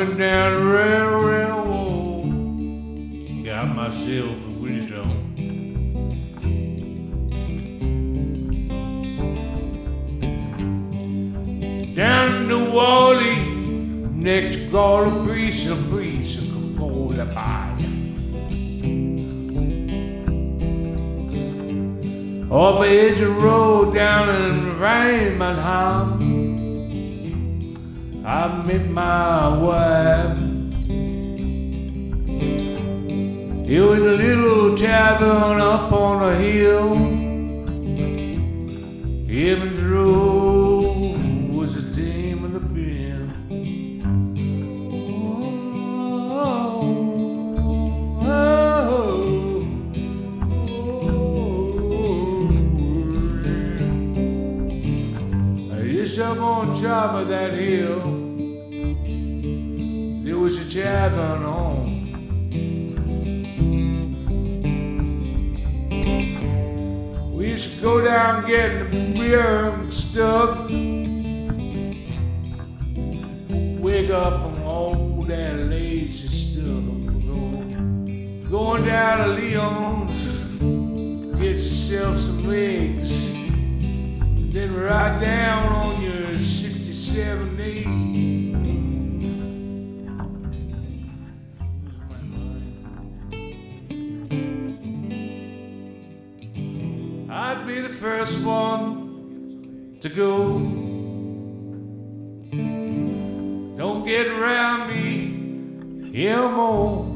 went down the railroad, got myself a window. Down in New Orleans, next to call a breeze, could pull the by. Off the edge of the road down in Rheinland, I met my wife. It was a little tavern up on a hill. Evans Road was the name of the bill. Just up on top of that hill, there was a tavern on. We used to go down getting the beer and stuff. Wake up on all that lazy stuff. Going down to Leon's, get yourself some eggs. Then ride down on your 67E. I'd be the first one to go. Don't get around me anymore.